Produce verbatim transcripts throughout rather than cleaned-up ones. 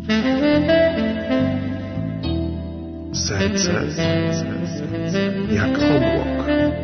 Serce jak obłok.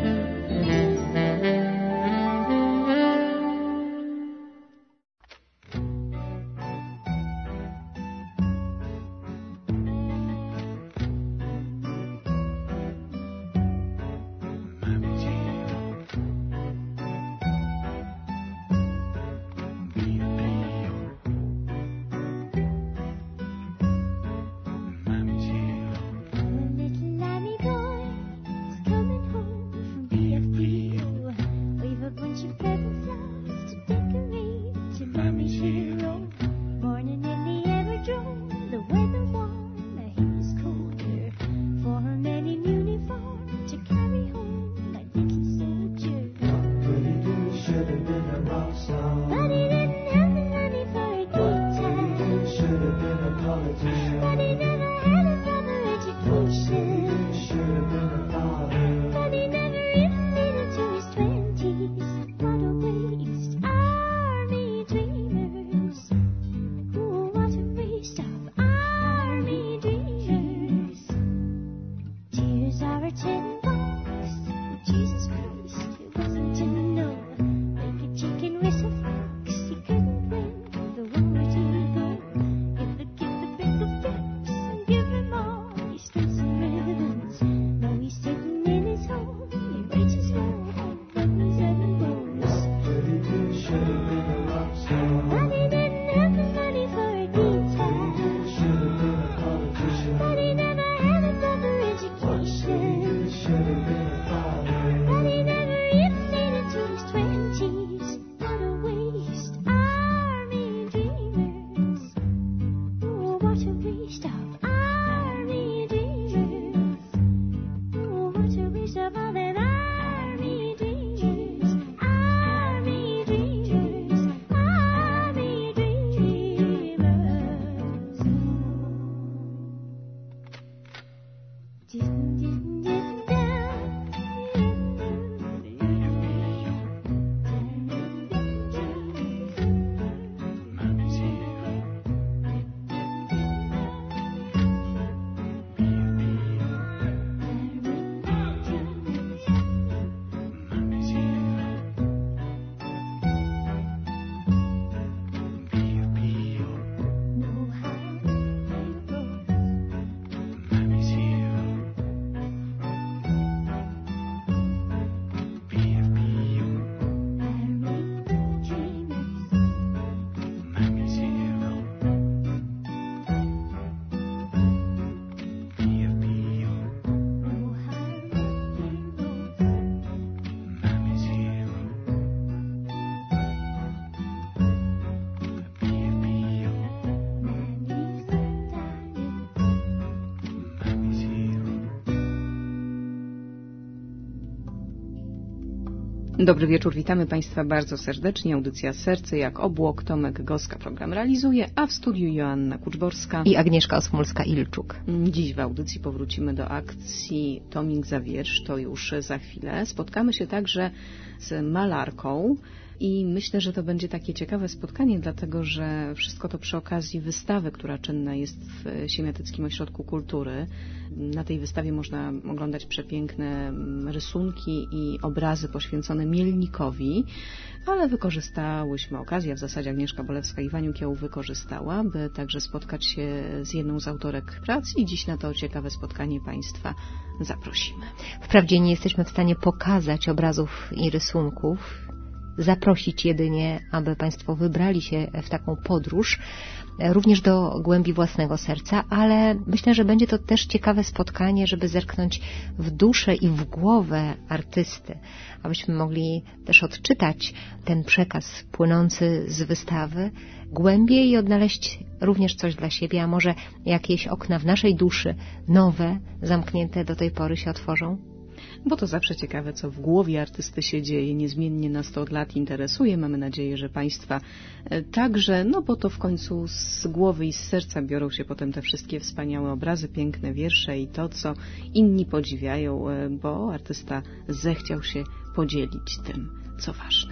Dobry wieczór, witamy Państwa bardzo serdecznie. Audycja Serce jak obłok. Tomek Goska program realizuje, a w studiu Joanna Kuczborska i Agnieszka Osmulska-Ilczuk. Dziś w audycji powrócimy do akcji Tomik za wiersz, to już za chwilę. Spotkamy się także z malarką i myślę, że to będzie takie ciekawe spotkanie, dlatego że wszystko to przy okazji wystawy, która czynna jest w Siemiatyckim Ośrodku Kultury. Na tej wystawie można oglądać przepiękne rysunki i obrazy poświęcone Mielnikowi, ale wykorzystałyśmy okazję, w zasadzie Agnieszka Bolewska-Iwaniuk ją wykorzystała, by także spotkać się z jedną z autorek prac i dziś na to ciekawe spotkanie Państwa zaprosimy. Wprawdzie nie jesteśmy w stanie pokazać obrazów i rysunków, zaprosić jedynie, aby Państwo wybrali się w taką podróż, również do głębi własnego serca, ale myślę, że będzie to też ciekawe spotkanie, żeby zerknąć w duszę i w głowę artysty, abyśmy mogli też odczytać ten przekaz płynący z wystawy głębiej i odnaleźć również coś dla siebie, a może jakieś okna w naszej duszy, nowe, zamknięte do tej pory się otworzą? Bo to zawsze ciekawe, co w głowie artysty się dzieje. Niezmiennie nas to od lat interesuje. Mamy nadzieję, że Państwa także, no bo to w końcu z głowy i z serca biorą się potem te wszystkie wspaniałe obrazy, piękne wiersze i to, co inni podziwiają, bo artysta zechciał się podzielić tym, co ważne.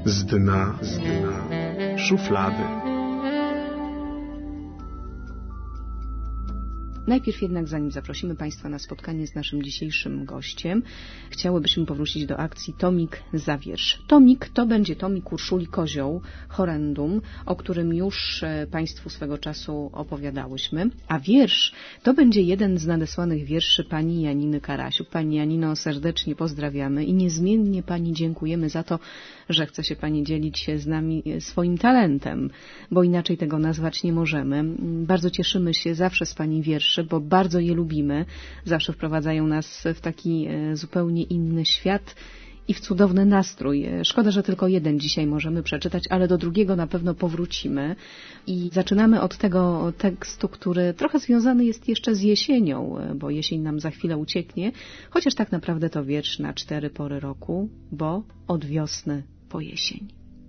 z dna, z dna szuflady. Najpierw jednak, zanim zaprosimy Państwa na spotkanie z naszym dzisiejszym gościem, chciałybyśmy powrócić do akcji Tomik za wiersz. Tomik to będzie tomik Urszuli Kozioł, Horrendum, o którym już Państwu swego czasu opowiadałyśmy, a wiersz to będzie jeden z nadesłanych wierszy pani Janiny Karasiuk. Pani Janino, serdecznie pozdrawiamy i niezmiennie Pani dziękujemy za to, że chce się Pani dzielić z nami swoim talentem, bo inaczej tego nazwać nie możemy. Bardzo cieszymy się zawsze z Pani wierszy, bo bardzo je lubimy. Zawsze wprowadzają nas w taki zupełnie inny świat i w cudowny nastrój. Szkoda, że tylko jeden dzisiaj możemy przeczytać, ale do drugiego na pewno powrócimy. I zaczynamy od tego tekstu, który trochę związany jest jeszcze z jesienią, bo jesień nam za chwilę ucieknie, chociaż tak naprawdę to wiersz na cztery pory roku, bo od wiosny po jesień.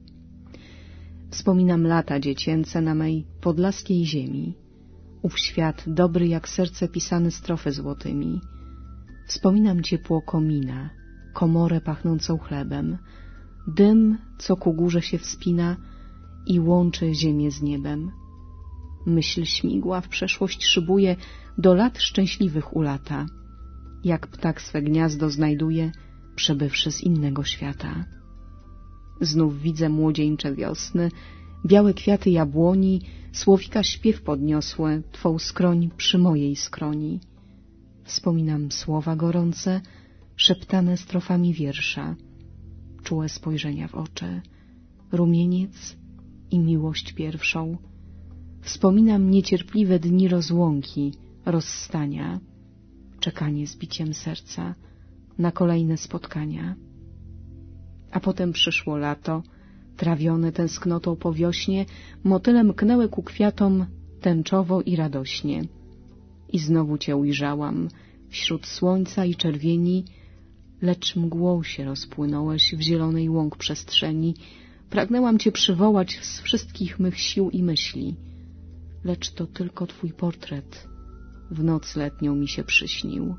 Wspominam lata dziecięce na mej podlaskiej ziemi, ów świat dobry jak serce pisany strofy złotymi. Wspominam ciepło komina, komorę pachnącą chlebem, dym, co ku górze się wspina i łączy ziemię z niebem. Myśl śmigła w przeszłość szybuje, do lat szczęśliwych ulata, jak ptak swe gniazdo znajduje, przebywszy z innego świata. Znów widzę młodzieńcze wiosny, białe kwiaty jabłoni, słowika śpiew podniosłe, twą skroń przy mojej skroni. Wspominam słowa gorące, szeptane strofami wiersza, czułe spojrzenia w oczy, rumieniec i miłość pierwszą. Wspominam niecierpliwe dni rozłąki, rozstania, czekanie z biciem serca na kolejne spotkania. A potem przyszło lato, trawione tęsknotą po wiośnie, motyle mknęły ku kwiatom tęczowo i radośnie. I znowu cię ujrzałam, wśród słońca i czerwieni, lecz mgłą się rozpłynąłeś w zielonej łąk przestrzeni. Pragnęłam cię przywołać z wszystkich mych sił i myśli, lecz to tylko twój portret w noc letnią mi się przyśnił.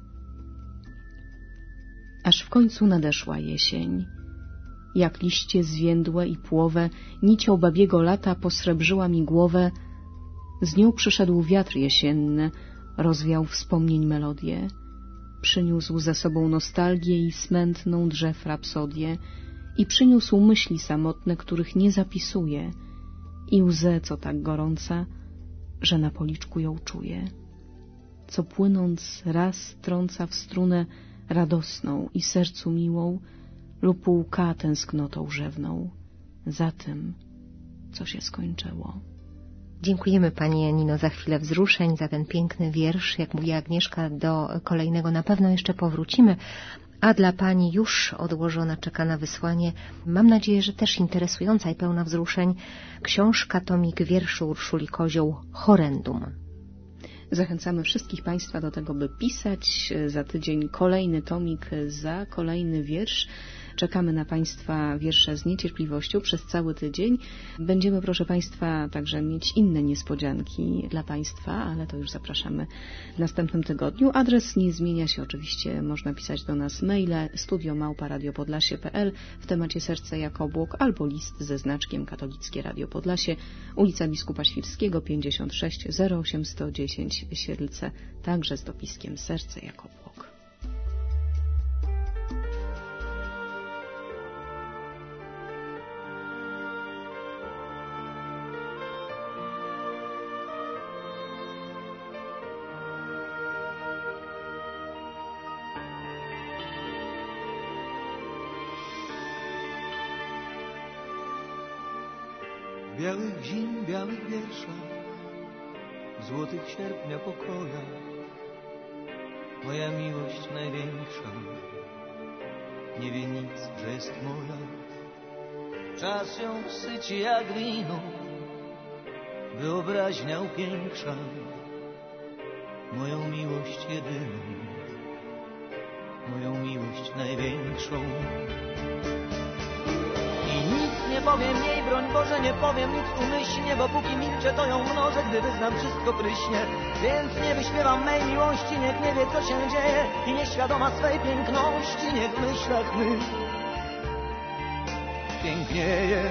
Aż w końcu nadeszła jesień. Jak liście zwiędłe i płowe, nicią babiego lata posrebrzyła mi głowę. Z nią przyszedł wiatr jesienny, rozwiał wspomnień melodię. Przyniósł ze sobą nostalgię i smętną drzew rapsodię. I przyniósł myśli samotne, których nie zapisuje. I łzę, co tak gorąca, że na policzku ją czuję. Co płynąc raz trąca w strunę radosną i sercu miłą, lub łka tęsknotą rzewną za tym, co się skończyło. Dziękujemy Pani Janino za chwilę wzruszeń, za ten piękny wiersz. Jak mówi Agnieszka, do kolejnego na pewno jeszcze powrócimy, a dla Pani już odłożona czeka na wysłanie, mam nadzieję, że też interesująca i pełna wzruszeń, książka tomik wierszy Urszuli Kozioł, Horrendum. Zachęcamy wszystkich Państwa do tego, by pisać. Za tydzień kolejny tomik, za kolejny wiersz. Czekamy na Państwa wiersze z niecierpliwością przez cały tydzień. Będziemy, proszę Państwa, także mieć inne niespodzianki dla Państwa, ale to już zapraszamy w następnym tygodniu. Adres nie zmienia się oczywiście, można pisać do nas maile studio małpa radio podlasie kropka p l w temacie Serce jako obłok albo list ze znaczkiem Katolickie Radio Podlasie, ulica Biskupa Świrskiego pięćdziesiąt sześć zero osiem sto dziesięć Siedlce, także z dopiskiem Serce jako obłok. W białych zim, białych wierszach, w złotych sierpnia pokojach, moja miłość największa nie wie nic, że jest moja. Czas ją syci jak wino, wyobraźnia upiększa moją miłość jedyną, moją miłość największą. Nie powiem jej, broń Boże, nie powiem nic umyślnie, bo póki milczę, to ją mnożę, gdy wyznam, wszystko pryśnie. Więc nie wyśpiewam mej miłości, niech nie wie, co się dzieje i nieświadoma swej piękności, niech w myślach my pięknieje.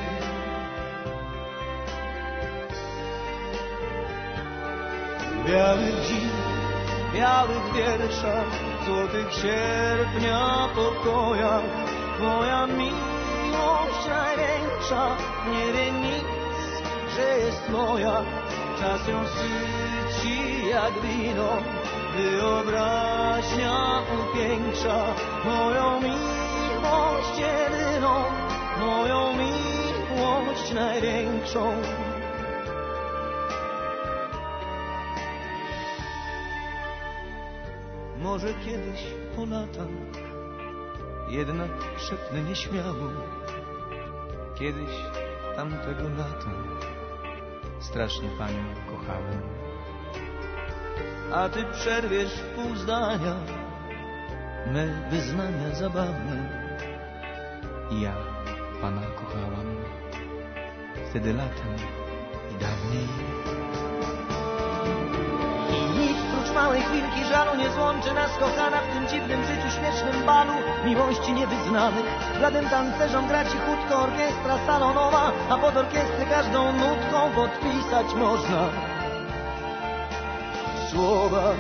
W białych dziś, białych wierszach, złotych sierpnia pokojach, twoja miłość największa, nie wie nic, że jest moja. Czas ją syci jak wino, wyobraźnia upiększa moją miłość jedyną, moją miłość największą. Może kiedyś po latach jednak szepnę nieśmiało, kiedyś tamtego lata strasznie panią kochałem. A ty przerwiesz w pół zdania me wyznania zabawne. I ja pana kochałam wtedy latem i dawniej. I nic prócz małej chwilki żalu nie złączy nas, kochana, w tym dziwnym życiu, śmiesznym balu miłości niewyznanych. Żaden tancerzom gra cichutko orkiestra salonowa, a pod orkiestrę każdą nutką podpisać można słowa.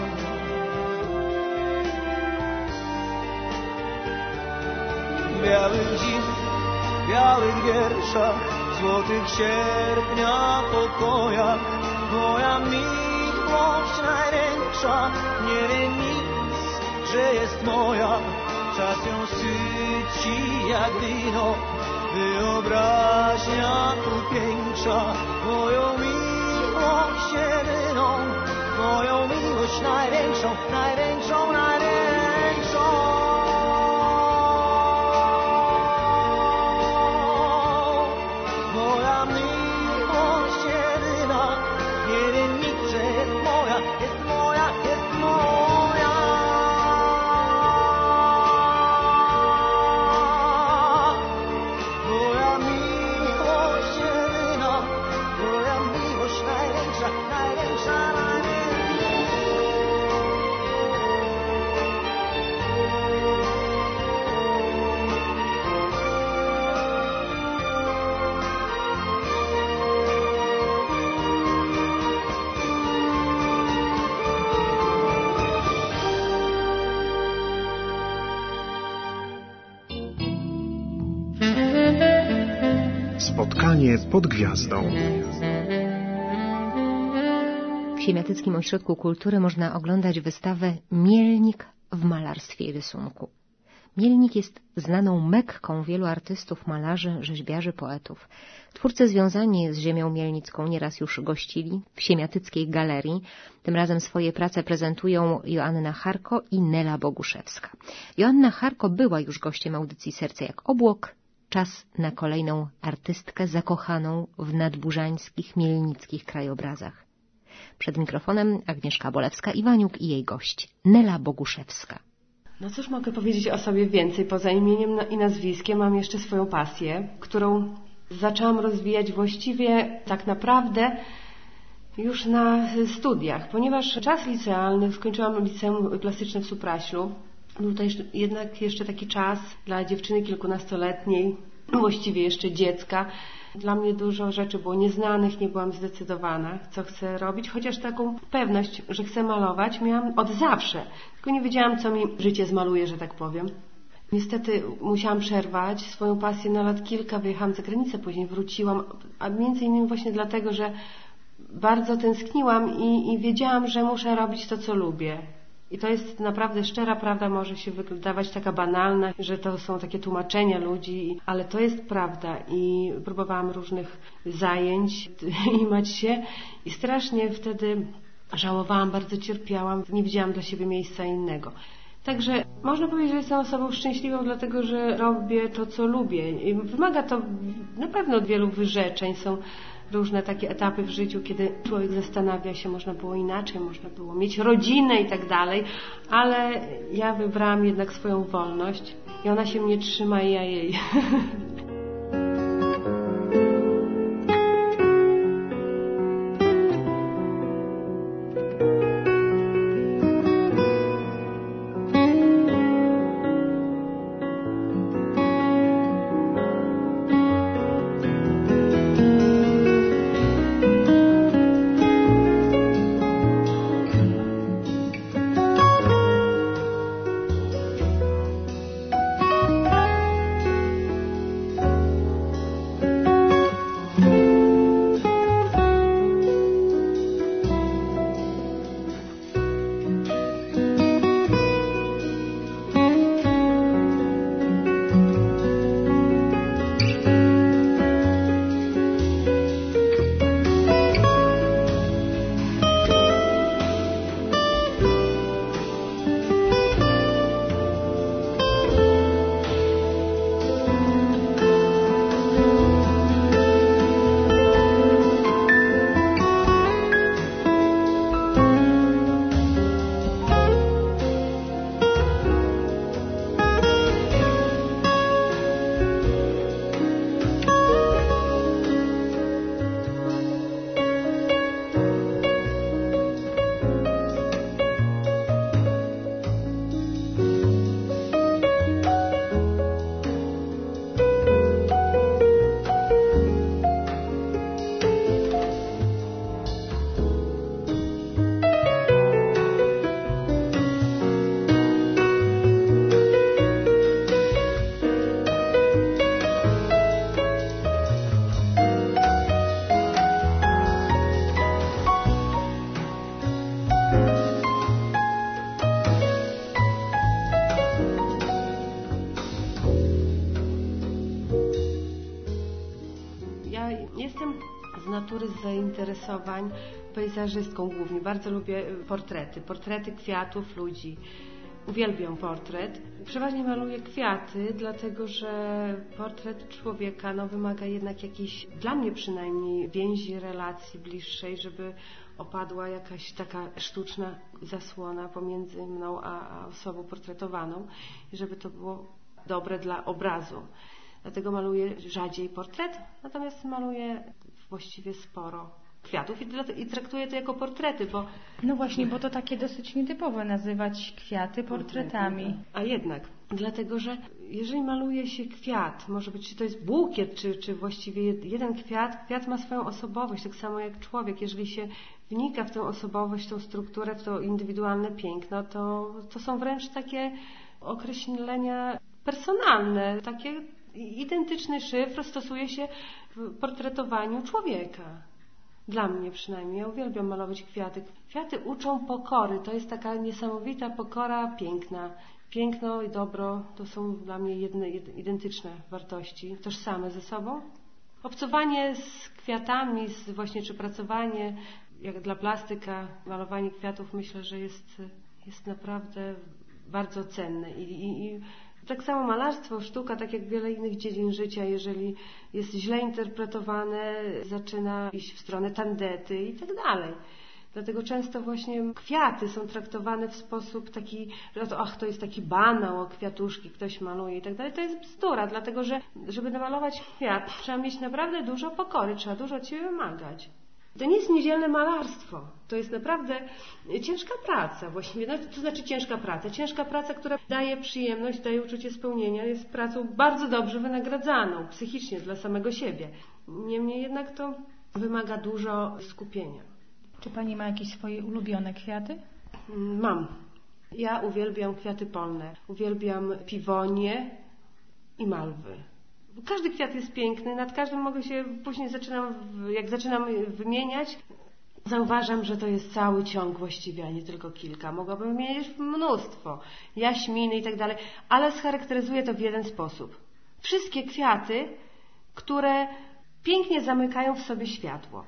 W białych dziś, białych wierszach, złotych sierpnia pokojach, moja miłość największa, nie wie nic, że jest moja. Czas ją syci jak wino, wyobraźnia upiększa moją miłość jedyną, moją miłość największą, największą, największą. Moja miłość jedyna, nie wie nic, że jest moja, jest moja, jest moja. Moja miłość jedyna, moja miłość największa, największa, największa. Spotkanie pod gwiazdą. W Siemiatyckim Ośrodku Kultury można oglądać wystawę Mielnik w malarstwie i rysunku. Mielnik jest znaną Mekką wielu artystów, malarzy, rzeźbiarzy, poetów. Twórcy związani z ziemią mielnicką nieraz już gościli w Siemiatyckiej Galerii. Tym razem swoje prace prezentują Joanna Charko i Nela Boguszewska. Joanna Charko była już gościem audycji Serce jak obłok. Czas na kolejną artystkę zakochaną w nadburzańskich, mielnickich krajobrazach. Przed mikrofonem Agnieszka Bolewska-Iwaniuk i jej gość Nela Boguszewska. No cóż mogę powiedzieć o sobie więcej? Poza imieniem i nazwiskiem mam jeszcze swoją pasję, którą zaczęłam rozwijać właściwie tak naprawdę już na studiach, ponieważ czas licealny, skończyłam liceum plastyczne w Supraślu. Był to jeszcze, jednak jeszcze taki czas dla dziewczyny kilkunastoletniej, właściwie jeszcze dziecka. Dla mnie dużo rzeczy było nieznanych, nie byłam zdecydowana, co chcę robić, chociaż taką pewność, że chcę malować, miałam od zawsze. Tylko nie wiedziałam, co mi życie zmaluje, że tak powiem. Niestety musiałam przerwać swoją pasję na lat kilka, wyjechałam za granicę, później wróciłam, a między innymi właśnie dlatego, że bardzo tęskniłam i, i wiedziałam, że muszę robić to, co lubię. I to jest naprawdę szczera prawda, może się wydawać taka banalna, że to są takie tłumaczenia ludzi, ale to jest prawda i próbowałam różnych zajęć imać się i strasznie wtedy żałowałam, bardzo cierpiałam, nie widziałam dla siebie miejsca innego. Także można powiedzieć, że jestem osobą szczęśliwą, dlatego że robię to, co lubię. I wymaga to na pewno od wielu wyrzeczeń. Są różne takie etapy w życiu, kiedy człowiek zastanawia się, można było inaczej, można było mieć rodzinę i tak dalej, ale ja wybrałam jednak swoją wolność i ona się mnie trzyma i ja jej. Jestem z natury z zainteresowań pejzażystką głównie. Bardzo lubię portrety, portrety kwiatów, ludzi. Uwielbiam portret. Przeważnie maluję kwiaty, dlatego że portret człowieka no, wymaga jednak jakiejś, dla mnie przynajmniej, więzi, relacji bliższej, żeby opadła jakaś taka sztuczna zasłona pomiędzy mną a, a osobą portretowaną i żeby to było dobre dla obrazu. Dlatego maluję rzadziej portret, natomiast maluję właściwie sporo kwiatów i, i traktuję to jako portrety, bo... No właśnie, bo to takie dosyć nietypowe nazywać kwiaty portretami. A jednak, dlatego że jeżeli maluje się kwiat, może być, czy to jest bukiet, czy, czy właściwie jeden kwiat, kwiat ma swoją osobowość, tak samo jak człowiek. Jeżeli się wnika w tę osobowość, tą strukturę, w to indywidualne piękno, to, to są wręcz takie określenia personalne, takie identyczny szyfr stosuje się w portretowaniu człowieka. Dla mnie przynajmniej. Ja uwielbiam malować kwiaty. Kwiaty uczą pokory. To jest taka niesamowita pokora piękna. Piękno i dobro to są dla mnie jedne, jed, identyczne wartości, tożsame ze sobą. Obcowanie z kwiatami, z właśnie czy pracowanie, jak dla plastyka, malowanie kwiatów, myślę, że jest, jest naprawdę bardzo cenne. I, i, i tak samo malarstwo, sztuka, tak jak wiele innych dziedzin życia, jeżeli jest źle interpretowane, zaczyna iść w stronę tandety i tak dalej. Dlatego często właśnie kwiaty są traktowane w sposób taki, że to, ach, to jest taki banał, o kwiatuszki ktoś maluje i tak dalej. To jest bzdura, dlatego że żeby namalować kwiat, trzeba mieć naprawdę dużo pokory, trzeba dużo od siebie wymagać. To nie jest niedzielne malarstwo. To jest naprawdę ciężka praca właściwie. No, to znaczy ciężka praca. Ciężka praca, która daje przyjemność, daje uczucie spełnienia, jest pracą bardzo dobrze wynagradzaną psychicznie dla samego siebie. Niemniej jednak to wymaga dużo skupienia. Czy Pani ma jakieś swoje ulubione kwiaty? Mam. Ja uwielbiam kwiaty polne. Uwielbiam piwonie i malwy. Każdy kwiat jest piękny, nad każdym mogę się, później zaczynam, jak zaczynam wymieniać, zauważam, że to jest cały ciąg właściwie, a nie tylko kilka. Mogłabym wymienić mnóstwo, jaśminy i tak dalej, ale scharakteryzuję to w jeden sposób. Wszystkie kwiaty, które pięknie zamykają w sobie światło,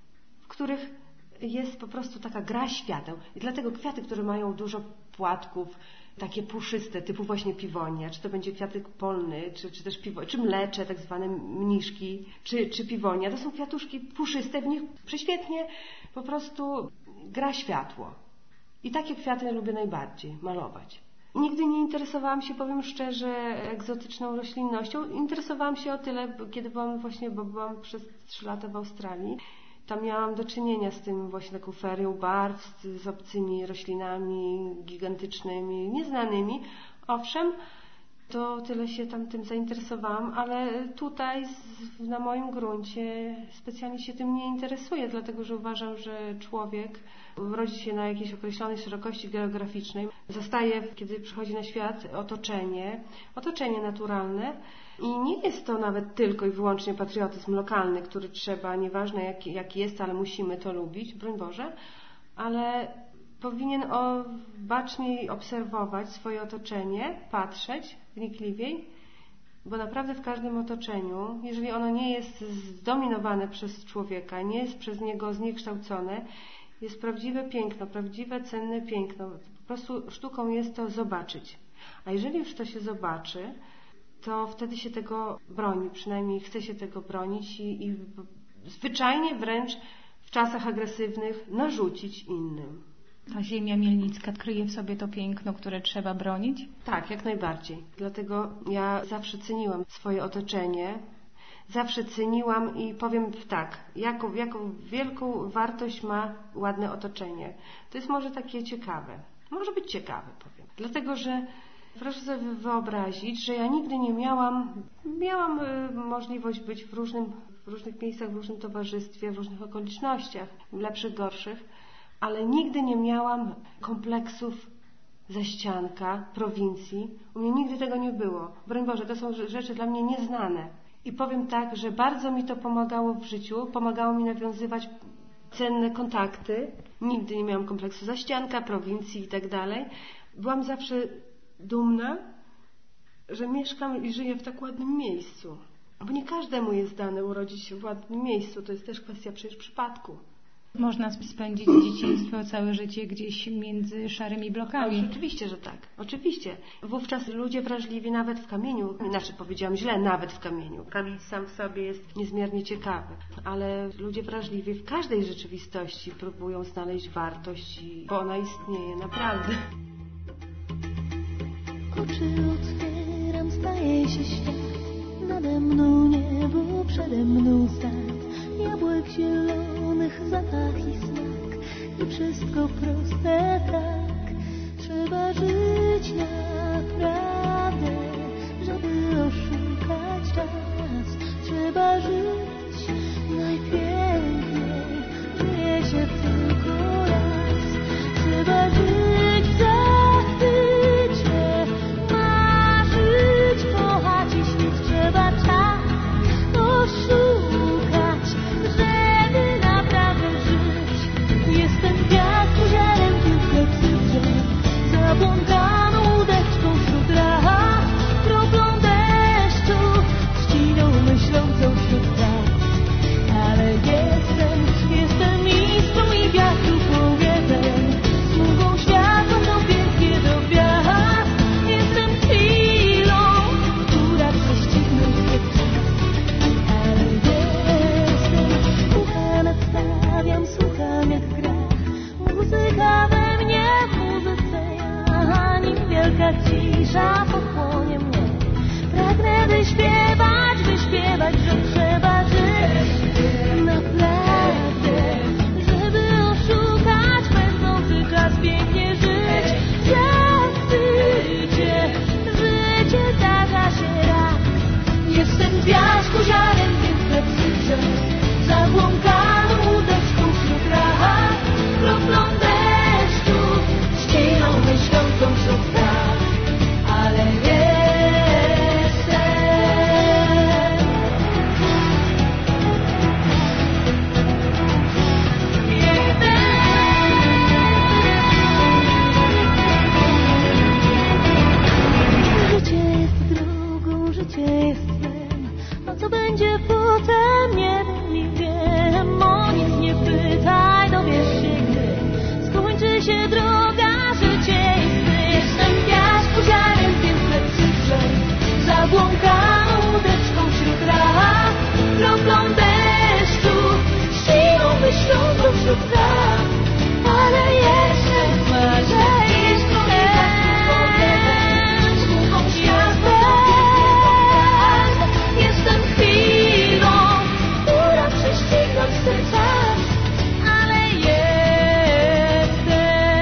w których jest po prostu taka gra świateł. I dlatego kwiaty, które mają dużo płatków, takie puszyste, typu właśnie piwonia, czy to będzie kwiatek polny, czy, czy też piwo, czy mlecze, tak zwane mniszki, czy, czy piwonia. To są kwiatuszki puszyste, w nich prześwietnie po prostu gra światło. I takie kwiaty lubię najbardziej malować. Nigdy nie interesowałam się, powiem szczerze, egzotyczną roślinnością. Interesowałam się o tyle, kiedy byłam właśnie, bo byłam przez trzy lata w Australii. Tam miałam do czynienia z tym właśnie taką ferią barw, z, z obcymi roślinami gigantycznymi, nieznanymi. Owszem, to tyle się tam tym zainteresowałam, ale tutaj z, na moim gruncie specjalnie się tym nie interesuję, dlatego że uważam, że człowiek rodzi się na jakiejś określonej szerokości geograficznej, zostaje, kiedy przychodzi na świat, otoczenie, otoczenie naturalne i nie jest to nawet tylko i wyłącznie patriotyzm lokalny, który trzeba, nieważne jaki, jaki jest, ale musimy to lubić, broń Boże, ale powinien o, baczniej obserwować swoje otoczenie, patrzeć wnikliwiej, bo naprawdę w każdym otoczeniu, jeżeli ono nie jest zdominowane przez człowieka, nie jest przez niego zniekształcone, jest prawdziwe piękno, prawdziwe, cenne piękno. Po prostu sztuką jest to zobaczyć. A jeżeli już to się zobaczy, to wtedy się tego broni, przynajmniej chce się tego bronić i, i zwyczajnie wręcz w czasach agresywnych narzucić innym. A ziemia mielnicka kryje w sobie to piękno, które trzeba bronić? Tak, jak najbardziej. Dlatego ja zawsze ceniłam swoje otoczenie. Zawsze ceniłam i powiem tak, jaką, jaką wielką wartość ma ładne otoczenie. To jest może takie ciekawe. Może być ciekawe, powiem. Dlatego, że proszę sobie wyobrazić, że ja nigdy nie miałam, miałam możliwość być w, różnym, w różnych miejscach, w różnym towarzystwie, w różnych okolicznościach, lepszych, gorszych, ale nigdy nie miałam kompleksów zaścianka, prowincji. U mnie nigdy tego nie było. Broń Boże, to są rzeczy dla mnie nieznane. I powiem tak, że bardzo mi to pomagało w życiu, pomagało mi nawiązywać cenne kontakty. Nigdy nie miałam kompleksu zaścianka, prowincji i tak dalej. Byłam zawsze dumna, że mieszkam i żyję w tak ładnym miejscu. Bo nie każdemu jest dane urodzić się w ładnym miejscu. To jest też kwestia przecież przypadku. Można spędzić dzieciństwo, całe życie gdzieś między szarymi blokami. Ale oczywiście, że tak. Oczywiście. Wówczas ludzie wrażliwi nawet w kamieniu, znaczy powiedziałam źle, nawet w kamieniu. Kamień sam w sobie jest niezmiernie ciekawy, ale ludzie wrażliwi w każdej rzeczywistości próbują znaleźć wartość, bo ona istnieje naprawdę. Oczy otwieram, staje się świat, nade mną niebo, przede mną sad, jabłek zielonych, zapach i smak i wszystko proste tak. Trzeba żyć naprawdę, żeby oszukać czas. Trzeba żyć najpiękniej, żyje się tylko raz. Trzeba żyć w zachwycie, marzyć, kochać i śnić. Trzeba czas oszukać, żeby naprawdę żyć. Jestem gwiazdą, ziarem kilka drzew, zabłąkaną łódeczką wśród lat, kroplą deszczu, trzciną myślącą wśród traw. Ale jestem, jestem iskrą i wiatru powiewem, smugą światła do pięknie do gwiazd. Jestem chwilą, która prześcignąć chce czas. Ale jestem, ucha nadstawiam, słucham jak gra muzyka we mnie, w muzyce ja, nim wielka cisza pochłonie mnie. Pragnę wyśpiewać, wyśpiewać, że trzeba żyć naprawdę, żeby oszukać pędzący czas, pięknie żyć. Zachwycie, życie zdarza się raz. Jestem gwiazdką, ziarem, więc lepszy drzew, zabłąkaną łódeczką wśród lat, kroplą deszczu, trzciną myślącą wśród traw. Ale jestem, życie jest drogą, życie jest snem. A co będzie potem, nie wiem i wiem. O nic nie pytaj, dowiesz się gdy skończy się droga, życie jest snem. Jestem gwiazdką, ziarem, więc lepszy drzew, zabłąkaną łódeczką wśród lat, kroplą deszczu, trzciną myślącą wśród traw. Ale jestem, marzę, jestem, smugą światła. Jestem chwilą, która prześcignąć chce czas. Ale jestem.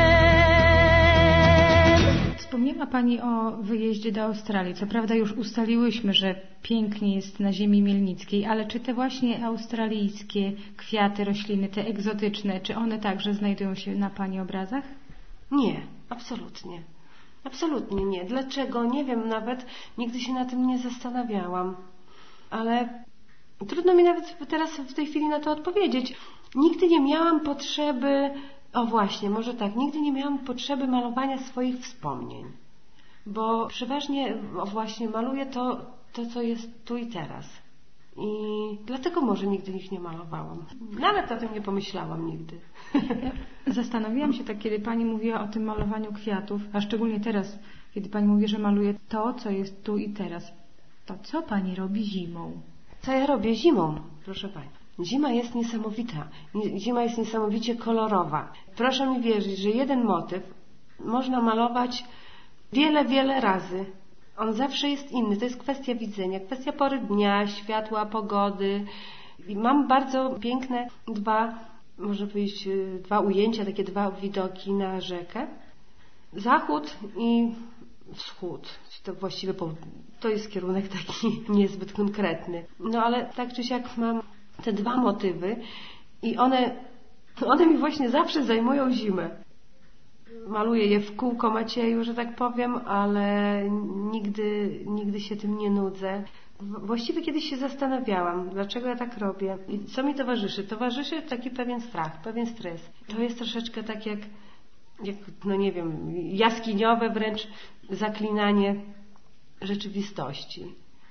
Wspomniała Pani o wyjeździe do Australii. Co prawda już ustaliłyśmy, że pięknie jest na ziemi mielnickiej, ale czy te właśnie australijskie kwiaty, rośliny, te egzotyczne, czy one także znajdują się na Pani obrazach? Nie, absolutnie. Absolutnie nie. Dlaczego? Nie wiem nawet. Nigdy się na tym nie zastanawiałam. Ale trudno mi nawet teraz w tej chwili na to odpowiedzieć. Nigdy nie miałam potrzeby, o właśnie, może tak, nigdy nie miałam potrzeby malowania swoich wspomnień. Bo przeważnie o właśnie maluję to, to, co jest tu i teraz. I dlatego może nigdy ich nie malowałam. Nawet o tym nie pomyślałam nigdy. Zastanawiałam się tak, kiedy Pani mówiła o tym malowaniu kwiatów, a szczególnie teraz, kiedy Pani mówi, że maluje to, co jest tu i teraz. To co Pani robi zimą? Co ja robię zimą, proszę Pani? Zima jest niesamowita. Zima jest niesamowicie kolorowa. Proszę mi wierzyć, że jeden motyw można malować wiele, wiele razy. On zawsze jest inny. To jest kwestia widzenia, kwestia pory dnia, światła, pogody. I mam bardzo piękne dwa, może powiedzieć, dwa ujęcia, takie dwa widoki na rzekę. Zachód i wschód. To właściwie to jest kierunek taki niezbyt konkretny. No ale tak czy siak mam te dwa motywy i one, one mi właśnie zawsze zajmują zimę. Maluję je w kółko Macieju, że tak powiem, ale nigdy, nigdy się tym nie nudzę. Właściwie kiedyś się zastanawiałam, dlaczego ja tak robię i co mi towarzyszy. Towarzyszy taki pewien strach, pewien stres. To jest troszeczkę tak jak, jak no nie wiem, jaskiniowe wręcz zaklinanie rzeczywistości.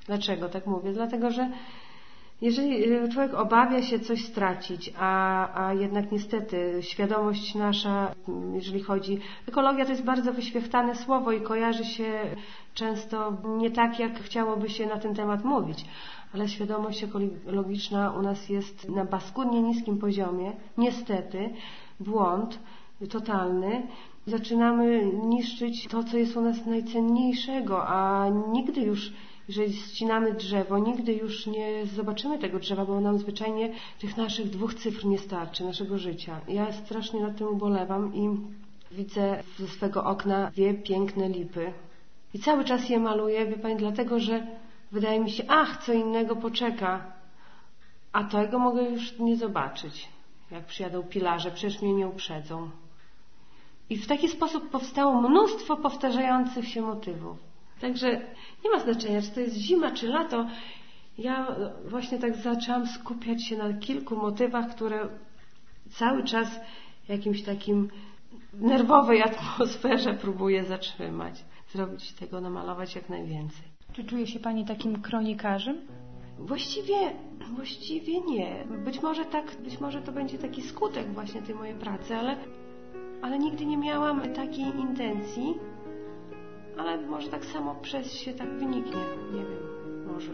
Dlaczego tak mówię? Dlatego, że jeżeli człowiek obawia się coś stracić, a, a jednak niestety świadomość nasza, jeżeli chodzi... Ekologia to jest bardzo wyświechtane słowo i kojarzy się często nie tak, jak chciałoby się na ten temat mówić, ale świadomość ekologiczna u nas jest na paskudnie niskim poziomie. Niestety, błąd totalny. Zaczynamy niszczyć to, co jest u nas najcenniejszego, a nigdy już, jeżeli ścinamy drzewo, nigdy już nie zobaczymy tego drzewa, bo nam zwyczajnie tych naszych dwóch cyfr nie starczy, naszego życia. Ja strasznie nad tym ubolewam i widzę ze swego okna dwie piękne lipy. I cały czas je maluję, wie Pani, dlatego, że wydaje mi się, ach, co innego poczeka, a tego mogę już nie zobaczyć. Jak przyjadą pilarze, przecież mnie nie uprzedzą. I w taki sposób powstało mnóstwo powtarzających się motywów. Także nie ma znaczenia, czy to jest zima, czy lato. Ja właśnie tak zaczęłam skupiać się na kilku motywach, które cały czas w jakimś takim nerwowej atmosferze próbuję zatrzymać. Zrobić tego, namalować jak najwięcej. Czy czuje się Pani takim kronikarzem? Właściwie, właściwie nie. Być może tak, być może to będzie taki skutek właśnie tej mojej pracy, ale, ale nigdy nie miałam takiej intencji. Ale może tak samo przez się tak wyniknie. Nie wiem, może.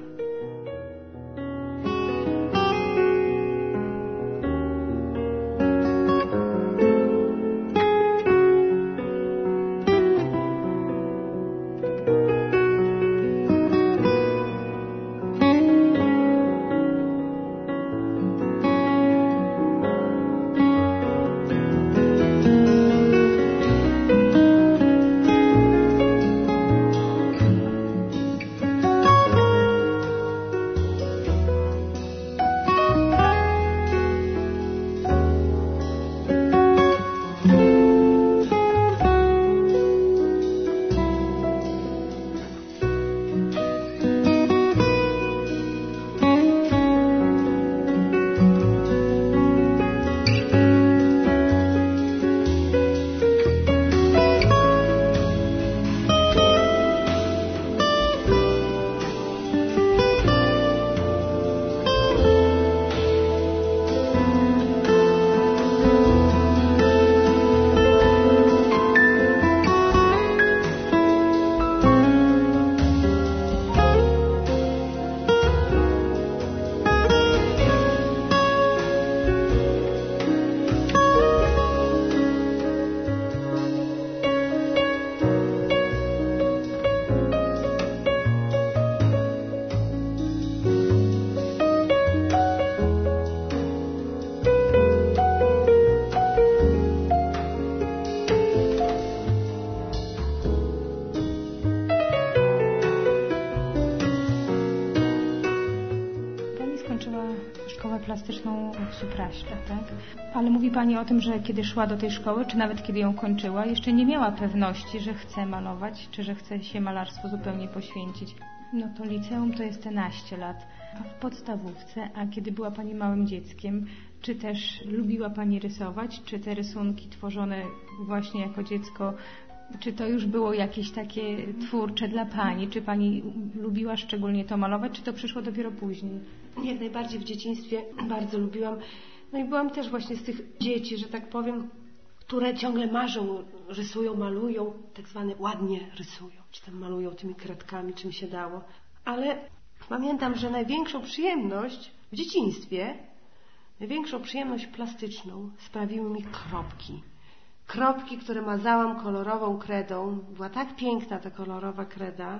Plastyczną w Supraśle, tak? Ale mówi Pani o tym, że kiedy szła do tej szkoły, czy nawet kiedy ją kończyła, jeszcze nie miała pewności, że chce malować, czy że chce się malarstwu zupełnie poświęcić. No to liceum to jest te naście lat, a w podstawówce, a kiedy była Pani małym dzieckiem, czy też lubiła Pani rysować, czy te rysunki tworzone właśnie jako dziecko, czy to już było jakieś takie twórcze dla Pani? Czy Pani lubiła szczególnie to malować, czy to przyszło dopiero później? Jak najbardziej w dzieciństwie bardzo lubiłam. No i byłam też właśnie z tych dzieci, że tak powiem, które ciągle marzą, rysują, malują, tak zwane ładnie rysują, czy tam malują tymi kredkami, czym się dało. Ale pamiętam, że największą przyjemność w dzieciństwie, największą przyjemność plastyczną sprawiły mi kropki. Kropki, które mazałam kolorową kredą. Była tak piękna ta kolorowa kreda.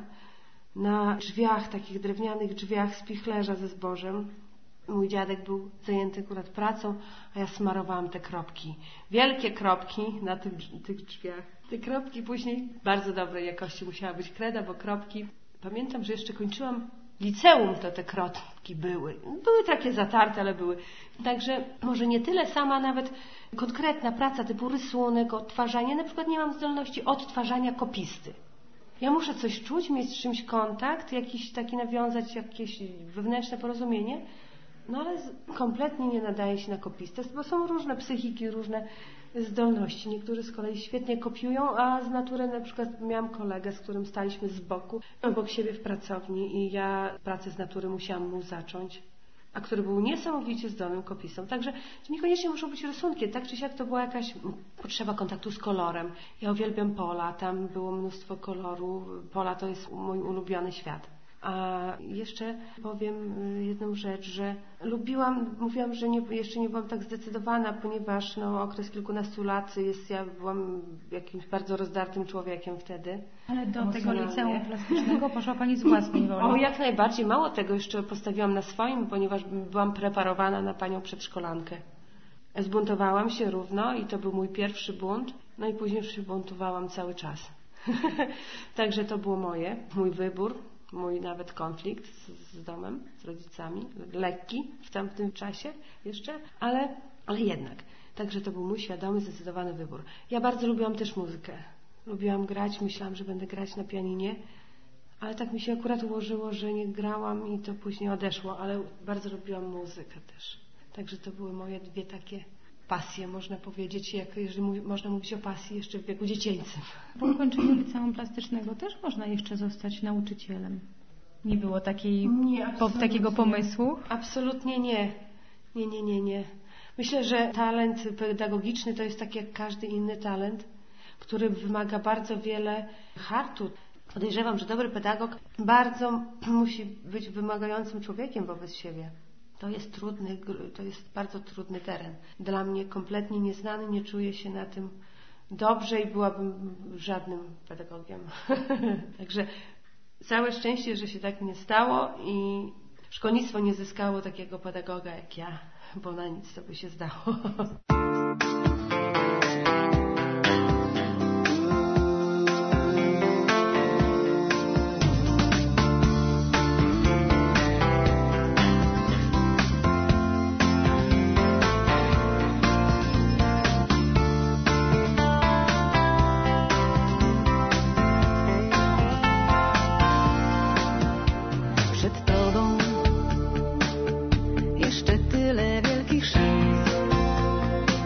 Na drzwiach, takich drewnianych drzwiach z pichlerza ze zbożem. Mój dziadek był zajęty akurat pracą, a ja smarowałam te kropki. Wielkie kropki na tych, tych drzwiach. Te kropki później bardzo dobrej jakości musiała być kreda, bo kropki... Pamiętam, że jeszcze kończyłam liceum, to te kropki były. Były takie zatarte, ale były. Także może nie tyle sama nawet konkretna praca typu rysunek, odtwarzanie. Na przykład nie mam zdolności odtwarzania kopisty. Ja muszę coś czuć, mieć z czymś kontakt, jakiś taki nawiązać jakieś wewnętrzne porozumienie, no ale kompletnie nie nadaje się na kopistę, bo są różne psychiki, różne zdolności. Niektórzy z kolei świetnie kopiują, a z natury na przykład miałam kolegę, z którym staliśmy z boku, obok siebie w pracowni i ja pracę z natury musiałam mu zacząć, a który był niesamowicie zdolnym kopistą. Także to niekoniecznie muszą być rysunki. Tak czy siak to była jakaś potrzeba kontaktu z kolorem. Ja uwielbiam pola, tam było mnóstwo koloru. Pola to jest mój ulubiony świat. A jeszcze powiem jedną rzecz, że lubiłam, mówiłam, że nie, jeszcze nie byłam tak zdecydowana, ponieważ no, okres kilkunastu lat jest, ja byłam jakimś bardzo rozdartym człowiekiem wtedy. Ale do tego liceum plastycznego poszła Pani z własnej woli. O, jak najbardziej. Mało tego jeszcze postawiłam na swoim, ponieważ byłam preparowana na panią przedszkolankę. Zbuntowałam się równo i to był mój pierwszy bunt, no i później już się buntowałam cały czas. Także to było moje, mój wybór. Mój nawet konflikt z, z domem, z rodzicami, lekki w tamtym czasie jeszcze, ale, ale jednak. Także to był mój świadomy, zdecydowany wybór. Ja bardzo lubiłam też muzykę. Lubiłam grać, myślałam, że będę grać na pianinie, ale tak mi się akurat ułożyło, że nie grałam i to później odeszło, ale bardzo lubiłam muzykę też. Także to były moje dwie takie pasje, można powiedzieć, jak, jeżeli mówi, można mówić o pasji jeszcze w wieku dziecięcym. Po ukończeniu liceum plastycznego też można jeszcze zostać nauczycielem. Nie było takiej, nie, po, takiego pomysłu? Absolutnie nie. Nie, nie, nie, nie. Myślę, że talent pedagogiczny to jest tak jak każdy inny talent, który wymaga bardzo wiele hartu. Podejrzewam, że dobry pedagog bardzo musi być wymagającym człowiekiem wobec siebie. To jest trudny, to jest bardzo trudny teren. Dla mnie kompletnie nieznany, nie czuję się na tym dobrze i byłabym żadnym pedagogiem. Także całe szczęście, że się tak nie stało i szkolnictwo nie zyskało takiego pedagoga jak ja, bo na nic to by się zdało. Jeszcze tyle wielkich szans.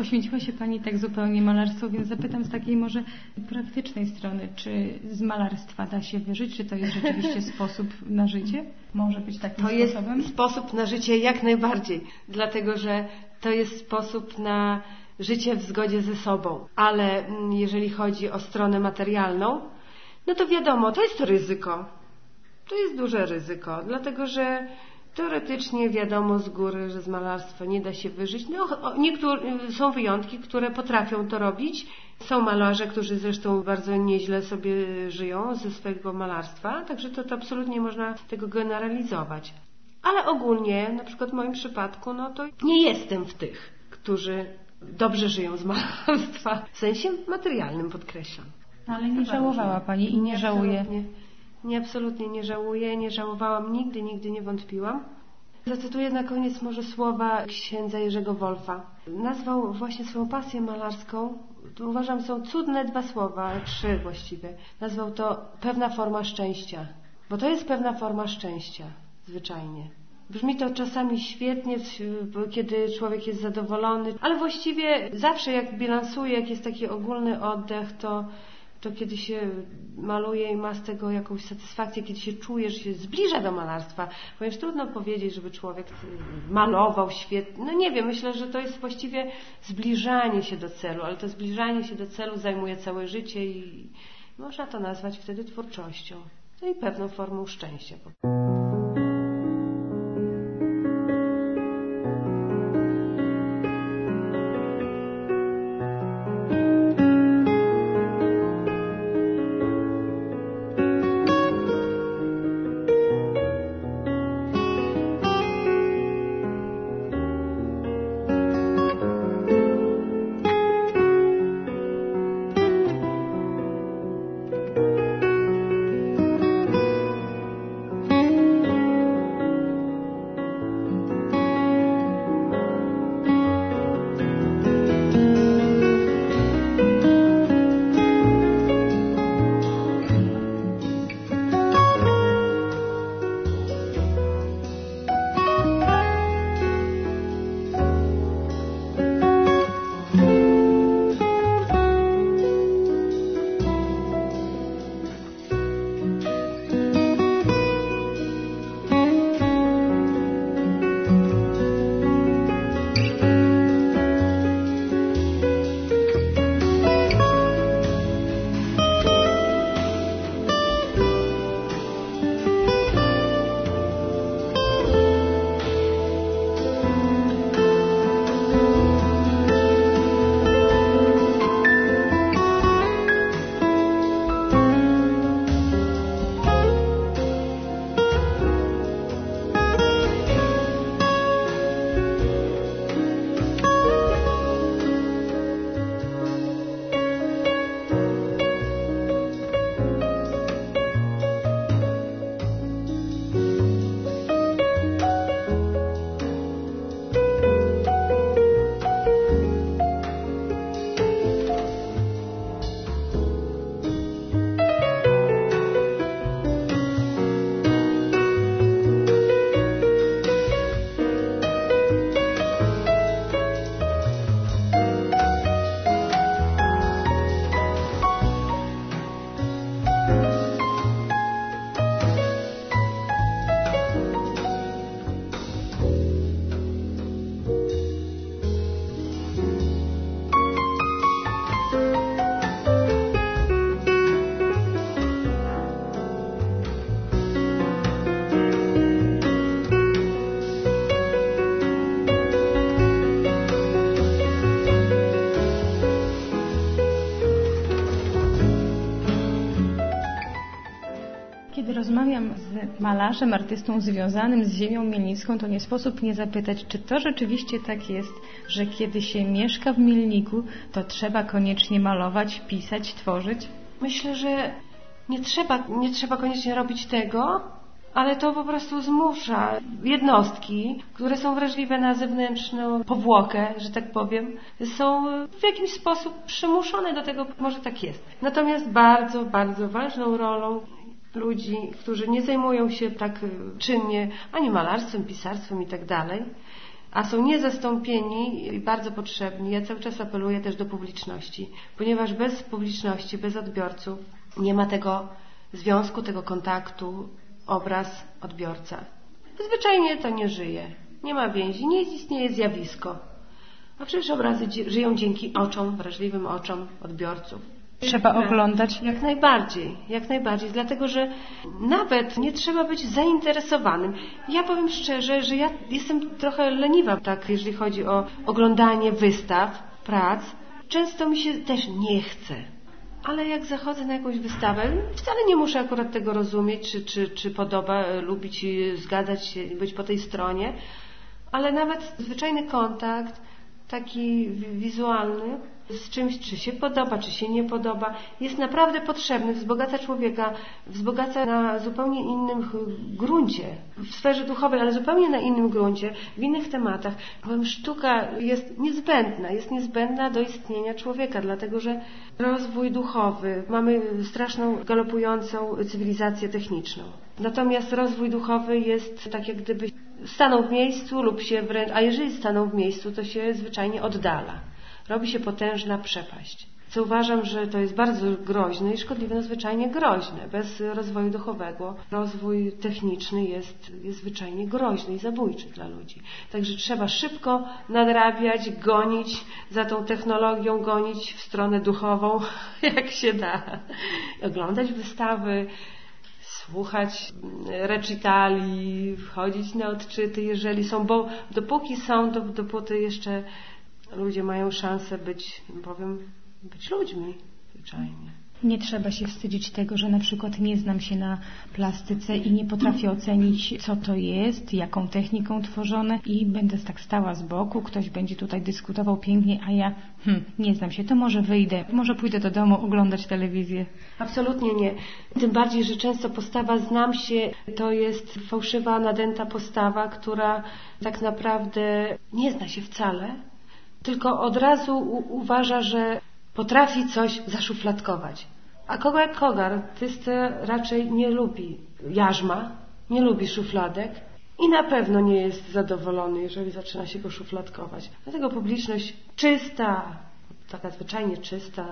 Poświęciła się Pani tak zupełnie malarstwu, więc zapytam z takiej może praktycznej strony, czy z malarstwa da się wyżyć, czy to jest rzeczywiście sposób na życie? Może być takim to sposobem? To jest sposób na życie jak najbardziej, dlatego że to jest sposób na życie w zgodzie ze sobą, ale jeżeli chodzi o stronę materialną, no to wiadomo, to jest to ryzyko. To jest duże ryzyko, dlatego że teoretycznie wiadomo z góry, że z malarstwa nie da się wyżyć. No, niektóre, są wyjątki, które potrafią to robić. Są malarze, którzy zresztą bardzo nieźle sobie żyją ze swojego malarstwa, także to, to absolutnie można tego generalizować. Ale ogólnie, na przykład w moim przypadku, no to nie jestem w tych, którzy dobrze żyją z malarstwa. W sensie materialnym podkreślam. Ale nie żałowała Pani i nie żałuje. Absolutnie. Nie, absolutnie nie żałuję, nie żałowałam nigdy, nigdy nie wątpiłam. Zacytuję na koniec może słowa księdza Jerzego Wolfa. Nazwał właśnie swoją pasję malarską, to uważam są cudne dwa słowa, trzy właściwie. Nazwał to pewna forma szczęścia, bo to jest pewna forma szczęścia, zwyczajnie. Brzmi to czasami świetnie, kiedy człowiek jest zadowolony, ale właściwie zawsze jak bilansuje, jak jest taki ogólny oddech, to to kiedy się maluje i ma z tego jakąś satysfakcję, kiedy się czuje, że się zbliża do malarstwa, ponieważ trudno powiedzieć, żeby człowiek malował świetnie. No nie wiem, myślę, że to jest właściwie zbliżanie się do celu, ale to zbliżanie się do celu zajmuje całe życie i można to nazwać wtedy twórczością. No i pewną formą szczęścia. Kiedy rozmawiam z malarzem, artystą związanym z ziemią mielnicką, to nie sposób nie zapytać, czy to rzeczywiście tak jest, że kiedy się mieszka w Mielniku, to trzeba koniecznie malować, pisać, tworzyć? Myślę, że nie trzeba, nie trzeba koniecznie robić tego, ale to po prostu zmusza jednostki, które są wrażliwe na zewnętrzną powłokę, że tak powiem, są w jakiś sposób przymuszone do tego, może tak jest. Natomiast bardzo, bardzo ważną rolą ludzi, którzy nie zajmują się tak czynnie ani malarstwem, pisarstwem i tak dalej, a są niezastąpieni i bardzo potrzebni. Ja cały czas apeluję też do publiczności, ponieważ bez publiczności, bez odbiorców nie ma tego związku, tego kontaktu obraz-odbiorca. Zwyczajnie to nie żyje, nie ma więzi, nie istnieje zjawisko. A przecież obrazy żyją dzięki oczom, wrażliwym oczom odbiorców. Trzeba oglądać? Jak najbardziej, jak najbardziej, dlatego że nawet nie trzeba być zainteresowanym. Ja powiem szczerze, że ja jestem trochę leniwa, tak, jeżeli chodzi o oglądanie wystaw, prac. Często mi się też nie chce. Ale jak zachodzę na jakąś wystawę, wcale nie muszę akurat tego rozumieć, czy, czy, czy podoba, lubić, zgadzać się, być po tej stronie, ale nawet zwyczajny kontakt, taki wizualny, z czymś, czy się podoba, czy się nie podoba, jest naprawdę potrzebny, wzbogaca człowieka, wzbogaca na zupełnie innym gruncie, w sferze duchowej, ale zupełnie na innym gruncie, w innych tematach. Powiem, sztuka jest niezbędna, jest niezbędna do istnienia człowieka, dlatego że rozwój duchowy, mamy straszną, galopującą cywilizację techniczną. Natomiast rozwój duchowy jest tak jak gdyby stanął w miejscu lub się wręcz, a jeżeli stanął w miejscu, to się zwyczajnie oddala. Robi się potężna przepaść. Co uważam, że to jest bardzo groźne i szkodliwe, no zwyczajnie groźne. Bez rozwoju duchowego rozwój techniczny jest, jest zwyczajnie groźny i zabójczy dla ludzi. Także trzeba szybko nadrabiać, gonić za tą technologią, gonić w stronę duchową, jak się da. Oglądać wystawy, słuchać recitali, wchodzić na odczyty, jeżeli są, bo dopóki są, to dopóty jeszcze ludzie mają szansę być, powiem, być ludźmi zwyczajnie. Nie trzeba się wstydzić tego, że na przykład nie znam się na plastyce i nie potrafię ocenić, co to jest, jaką techniką tworzone i będę tak stała z boku, ktoś będzie tutaj dyskutował pięknie, a ja hmm, nie znam się, to może wyjdę, może pójdę do domu oglądać telewizję. Absolutnie nie. Tym bardziej, że często postawa znam się, to jest fałszywa, nadęta postawa, która tak naprawdę nie zna się wcale, tylko od razu u- uważa, że potrafi coś zaszufladkować. A kogo jak kogo, artysta raczej nie lubi jarzma, nie lubi szufladek i na pewno nie jest zadowolony, jeżeli zaczyna się go szufladkować. Dlatego publiczność czysta, taka zwyczajnie czysta,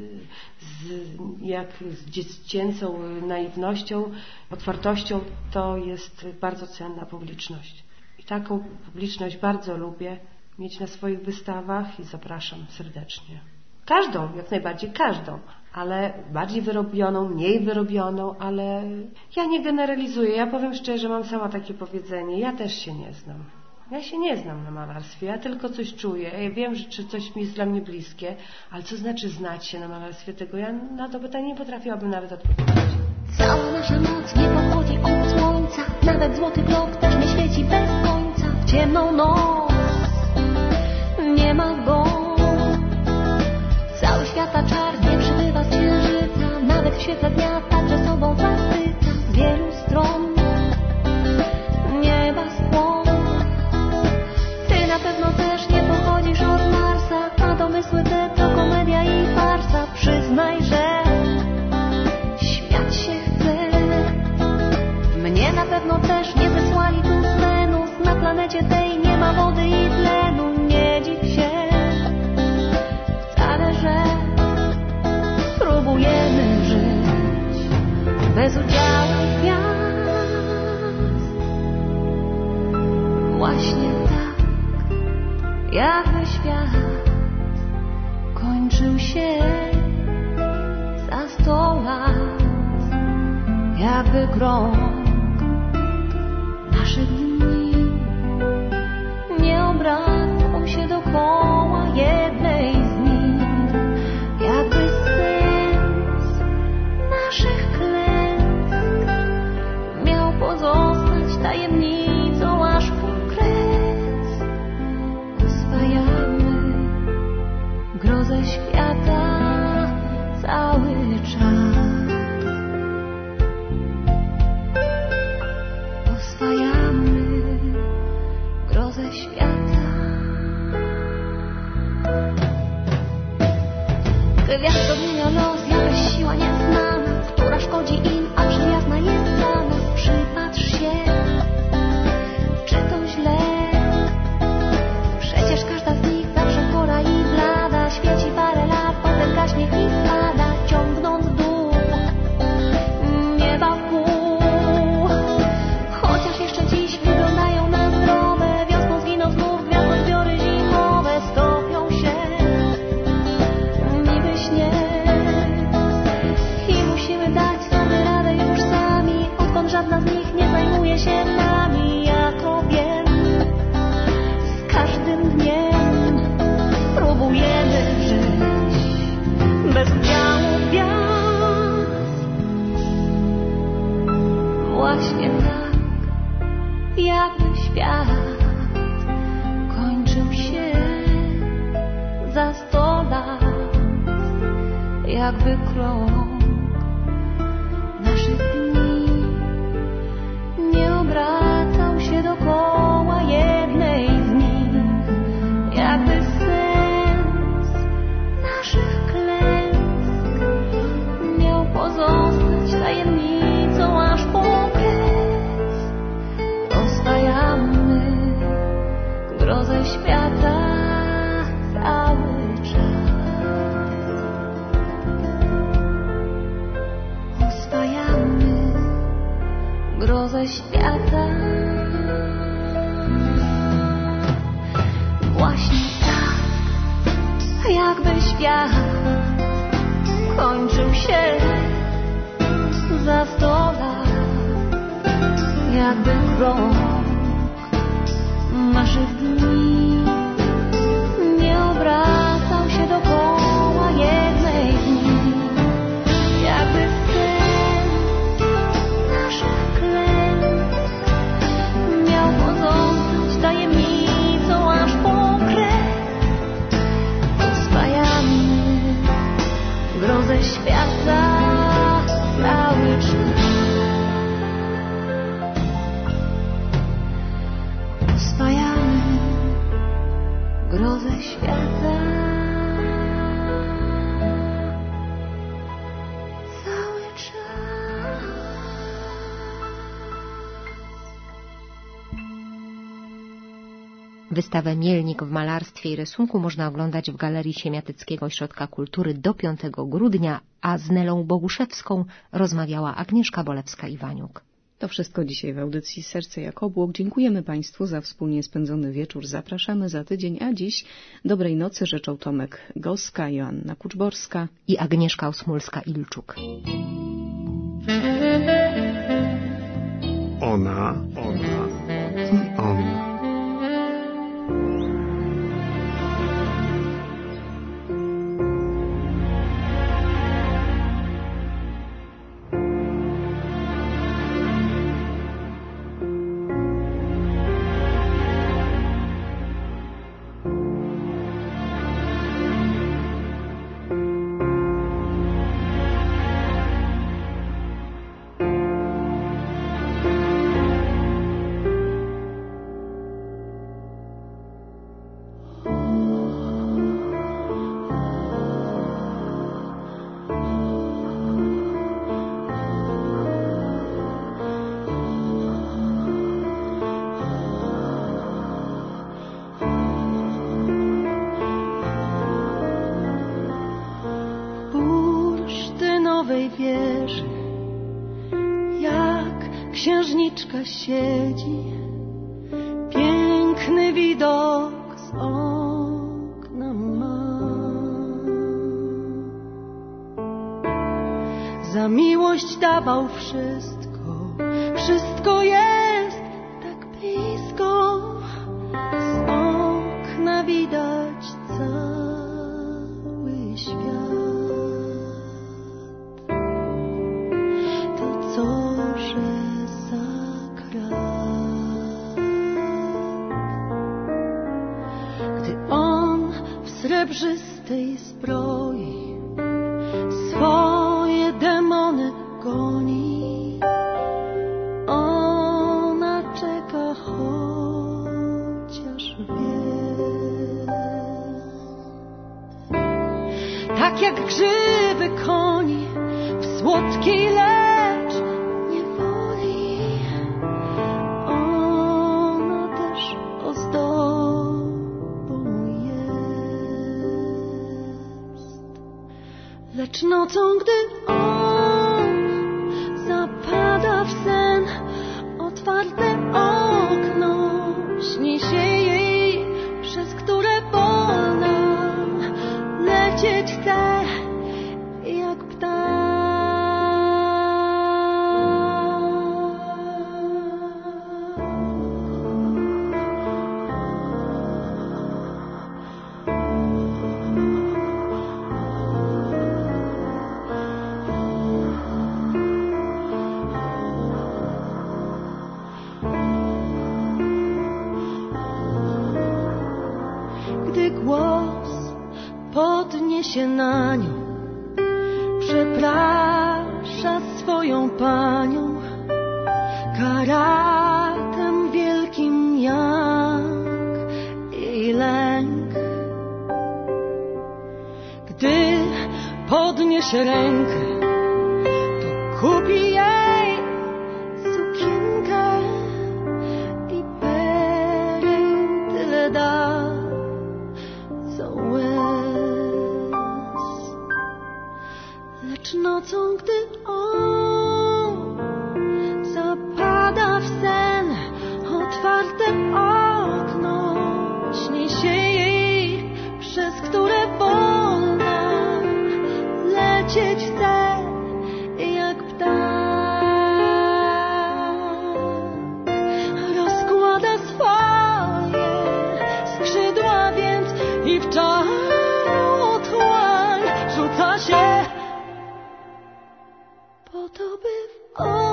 z, jak z dziecięcą naiwnością, otwartością, to jest bardzo cenna publiczność. I taką publiczność bardzo lubię mieć na swoich wystawach i zapraszam serdecznie. Każdą, jak najbardziej każdą, ale bardziej wyrobioną, mniej wyrobioną, ale ja nie generalizuję. Ja powiem szczerze, mam sama takie powiedzenie, ja też się nie znam. Ja się nie znam na malarstwie, ja tylko coś czuję. Ja wiem, że czy coś mi jest dla mnie bliskie, ale co znaczy znać się na malarstwie, tego ja na to pytanie nie potrafiłabym nawet odpowiedzieć. Cała nasza noc nie pochodzi od słońca, nawet złoty blok też nie świeci bez końca. W ciemną noc nie ma go. Cały świata czarnie przybywa z księżyca, nawet w świetle dnia także sobą zachwyca. Z wielu stron nieba skłon. Ty na pewno też nie pochodzisz od Marsa, a domysły te to komedia i farsa. Przyznaj, że śmiać się chce. Mnie na pewno też nie zesłali tu z Wenus. Na planecie tej nie ma wody i tlenu. Nie dziw się wcale, że próbujemy żyć bez udziału gwiazd. Właśnie tak, jakby świat kończył się za sto lat, jakby krąg naszych dni nie obracał się dokoła jednej z nich, jakby sens naszych klęsk miał pozostać tajemnicą aż po kres. Oswajamy grozę świata cały czas. Oswajamy grozę świata. Gwiazd odmienia los, jakaś siła nieznana, która szkodzi im, a przyjazna jest dla nas. Przypatrz się, czy to źle, jakby krąg naszych dni nie obracał się dokoła jednej z nich, jakby sens naszych klęsk miał pozostać tajemnicą aż po kres. Rozwajamy grozę świata cały czas. Oswajamy grozę świata. Właśnie tak, jakby świat kończył się za sto lat, jakby krąg naszych dni nie obracał się dokoła jednej z nich, jakby sens naszych klęsk miał pozostać tajemnicą aż po kres. Oswajamy grozę świata cały czas. Oswajamy grozę świata cały czas. Wystawę Mielnik w malarstwie i rysunku można oglądać w Galerii Siemiatyckiego Ośrodka Kultury do piątego grudnia, a z Nelą Boguszewską rozmawiała Agnieszka Bolewska-Iwaniuk. To wszystko dzisiaj w audycji Serce jak obłok. Dziękujemy Państwu za wspólnie spędzony wieczór. Zapraszamy za tydzień, a dziś dobrej nocy życzą Tomek Goska, Joanna Kuczborska i Agnieszka Osmulska-Ilczuk. Ona, ona i on. Wieży, jak księżniczka siedzi, piękny widok z okna ma. Za miłość dawał wszystko, wszystko jest tak blisko, z okna widać cały świat. Srebrzystej zbroi swoje demony goni, ona czeka, chociaż wie. Tak jak grzyby koni w słodkiej lecz niewoli, ona też ozdobą lecz nocą, gdy on zapada w sen, otwarte okno śni się jej, przez które wolna lecieć chce, jak ptak. Gdy głos podniesie na nią, swoją panią karatem wielkim jak jej lęk. Gdy podniesie rękę, to kupi jej sukienkę i pereł tyle da, co łez. Lecz nocą, gdy on zapada w sen, otwarte okno śni się jej, przez które wolno lecieć chce jak ptak. Rozkłada swoje skrzydła więc i w czarną otchłań rzuca się po to, by w